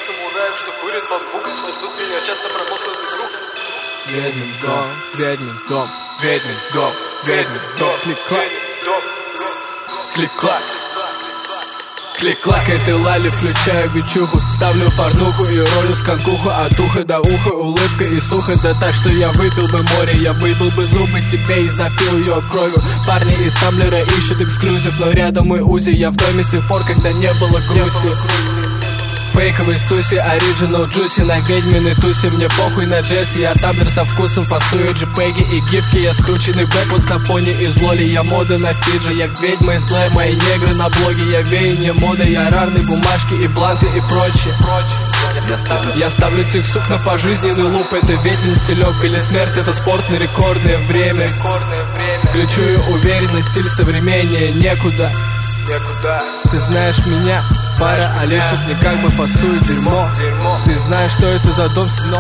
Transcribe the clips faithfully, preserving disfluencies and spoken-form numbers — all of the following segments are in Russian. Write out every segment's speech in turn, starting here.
самураев, что курит бамбук, что ждут меня, часто промокнут вокруг. Ведьмин дом, ведьмин дом, ведьмин дом, ведьмин дом. Клик-клак, клик-клак, клик-клак, этой лали включаю бичуху. Ставлю порнуху и ролю сканкуху. От уха до уха улыбка и сухо. Да так, что я выпил бы море. Я выбил бы зубы тебе и запил ее кровью. Парни из Тамблера ищут эксклюзив, но рядом мой Узи. Я в доме с тех пор, когда не было грусти. Фейковый стуси, оригинал джуси. На ведьминой тусе, мне похуй на джерси. Я тамблер со вкусом, фасую джипеги и гифки. Я скрученный бэквуд на фоне из лоли. Я мода на Фиджи, я ведьма из Блэ. Мои негры на блоге, я веяние моды. Я рарные бумажки и бланты и прочее. Я ставлю, я ставлю тех сук на пожизненный луп. Это ведьмин стилек или смерть, это спорт на рекордное время. Ключую уверенно, стиль современнее, некуда. Некуда. Ты знаешь меня, пара Олешек мне как бы фасует дерьмо. Дерьмо. Ты знаешь, что это за дом, сынок?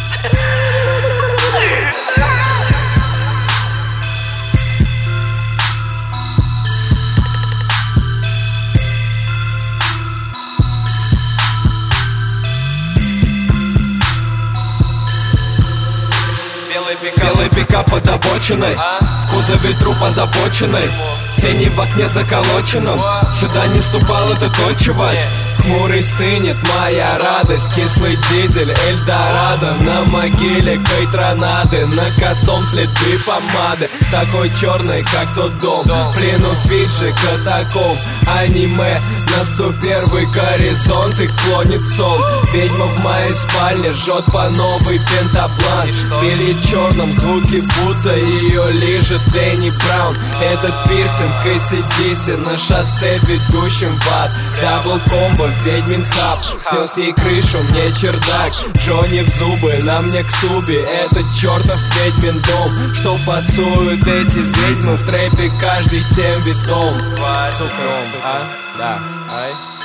Белый пикап под обочиной, в кузове труп озабоченный. Тени в окне заколоченном. Сюда не ступал, это то, чуваш. Хмурый стынет моя радость. Кислый дизель, Эльдорадо. На могиле кайтронады. На косом следы помады. Такой черный, как тот дом. Плену Фиджи, катаком. Аниме, на сто первый горизонт. И клонит сон. Ведьма в моей спальне жжет по новый пентаплан. Бели черном звуки, будто ее лижет Дэнни Браун. Этот пирсинг эй си ди си на шоссе, ведущем в ад. Дабл комбо, ведьмин хаб. Снес ей крышу, мне чердак. Джонни в зубы, на мне ксуби. Это чертов ведьмин дом. Что фасуют эти ведьмы в трэпе, каждый тем видом. Сука, а? Да, ай.